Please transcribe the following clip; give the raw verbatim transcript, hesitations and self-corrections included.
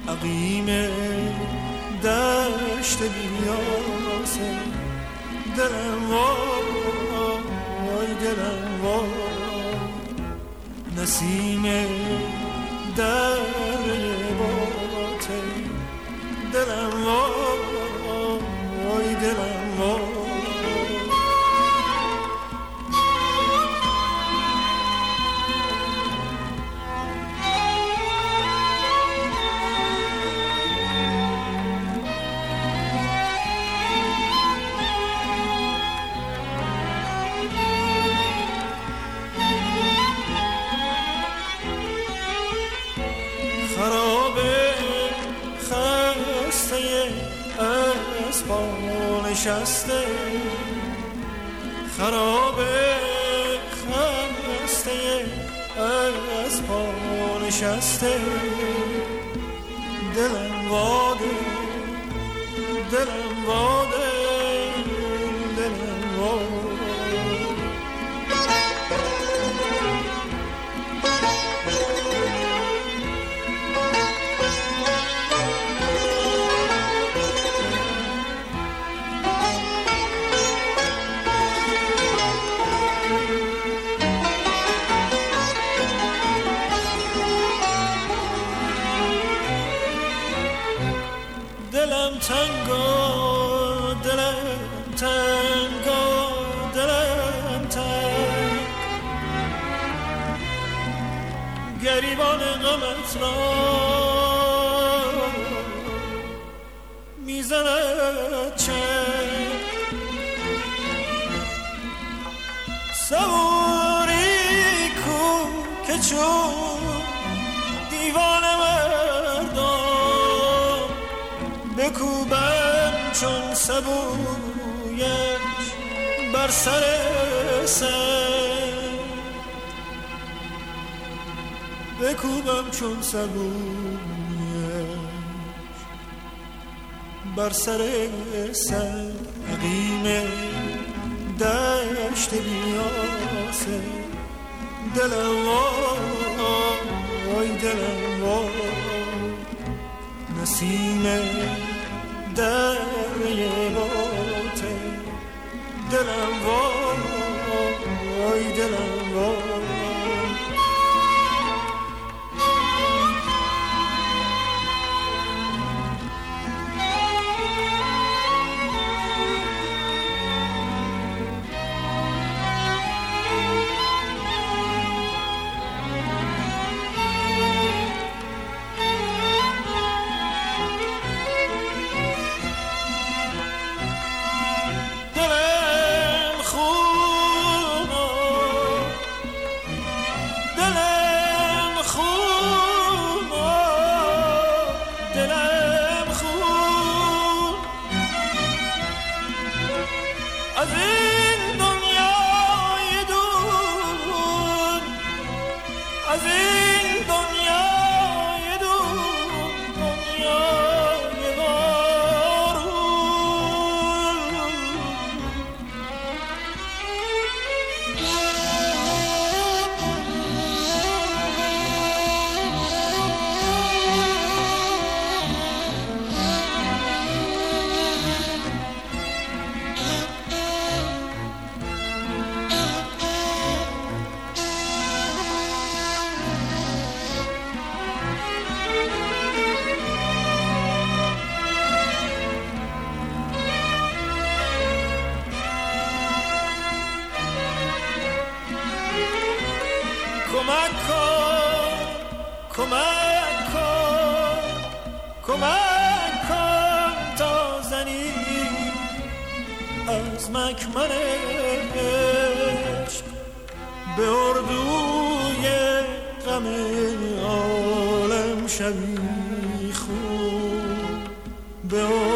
عقیم دشت بیاسه دلم وای دلم وای نسیم دره باته دلم وای دلم وای نشسته خرابه خسته از پا نشسته دلم واده دلم واده دلم واده تنگو دلم تنگو دلم تنگ گریبان غمت را میزند چنگ صبوری کو که چون دیوان مردم بکوبم چون سبویش بر سر سنگ بکوبم چون سبویش بر سر سنگ عقیم دشت بیاسه دلم وای دلم وای نسیم دره باته دلم وای دلم وای کمک کن کمک کن کمک کن تا زنی از مکمن عشق به اردوی غم عالم شوی خون به